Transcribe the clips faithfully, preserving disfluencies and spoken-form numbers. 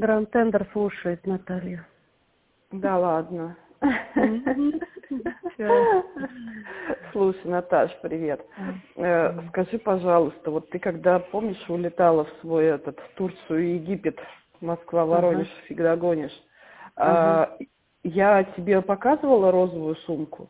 Гранд-тендер слушает Наталья. Да ладно. Всё. Слушай, Наташ, привет. Э, Скажи, пожалуйста, вот ты когда, помнишь, улетала в свой этот, в Турцию и Египет, Москва, Воронеж, Ага. всегда гонишь. Ага. А, Я тебе показывала розовую сумку?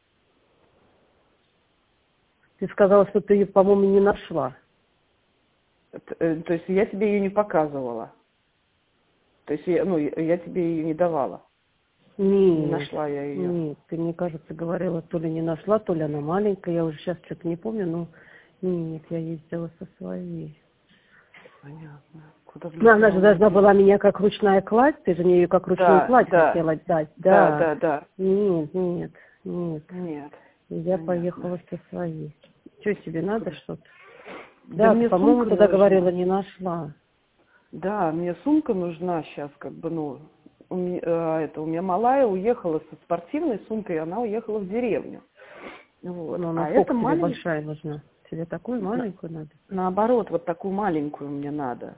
Ты сказала, что ты ее, по-моему, не нашла. Т- э, То есть я тебе ее не показывала. То есть я, ну, я тебе ее не давала. Не Нет, нашла я ее. нет, ты, мне кажется, говорила, то ли не нашла, то ли она маленькая. Я уже сейчас что-то не помню, но нет, я ездила со своей. Понятно. Куда Ну, она влетела же моя должна девочка? была меня как ручная кладь, ты же мне ее как ручную Да, кладь да, хотела дать, да, да. да, да. Нет, нет, нет. Нет, И я понятно. поехала со своей. Что, тебе надо Куда? что-то? Да Да, ты, мне по-моему, сумка тогда говорила, нужна. не нашла. Да, мне сумка нужна сейчас, как бы, ну, у меня, э, это, у меня малая уехала со спортивной сумкой, она уехала в деревню. Вот. Но А насколько это тебе маленькая, большая нужна? Тебе такую маленькую надо? наоборот, вот такую маленькую мне надо.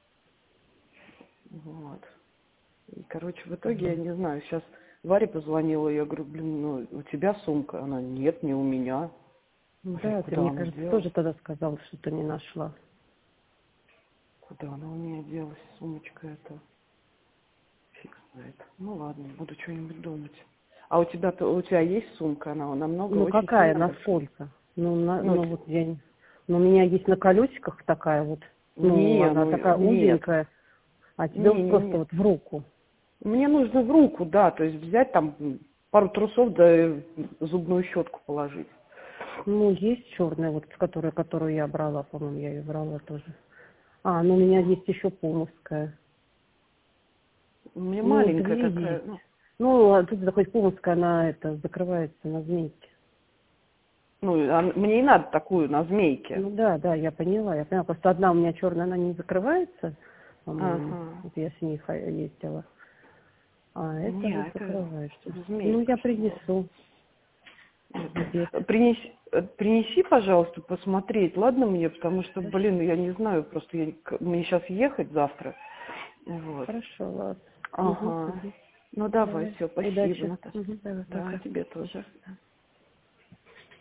Вот. И, короче, в итоге, я Мгм. не знаю, сейчас Варе позвонила, я говорю, блин, ну, у тебя сумка? Она, нет, не у меня. Я говорю, Да, ты, куда мне она кажется, делась? тоже тогда сказала, что ты не нашла. Куда она у меня делась, сумочка эта? Фиг знает. Ну ладно, буду что-нибудь думать. А у тебя то у тебя есть сумка? Она намного Ну, очень какая, сильно большая. насколько? Ну, на, Ну, ну т- вот я не... Ну, у меня есть на колесиках такая вот, ну, не, она ну такая нет. узенькая, а тебе Не, вот не, просто не. вот в руку. Мне нужно в руку, да, то есть взять там м, пару трусов, да и зубную щетку положить. Ну, есть черная, вот, с которой, которую я брала, по-моему, я ее брала тоже. А, ну, у меня есть еще пумовская. У меня Ну, маленькая две такая, есть. ну, Ну, а тут хоть пумовская, она это закрывается на змейке. ну, а мне и надо такую на змейке. Ну да, да, я поняла, я поняла. Просто одна у меня черная, она не закрывается, по-моему. Ага. Вот я с ней хо- ездила. А это Не, вот это закрываешься. Ну, змейка, я что ли. принесу в обед. Это. Принеси, э, принеси, пожалуйста, посмотреть, ладно мне, потому что, Хорошо, блин, я не знаю, просто я, к- мне сейчас ехать завтра. Вот. хорошо, ладно. Угу, Ага. угу. Ну давай, Давай, все, спасибо, удачи. Наташа. Угу, давай, Да, пока. тебе тоже.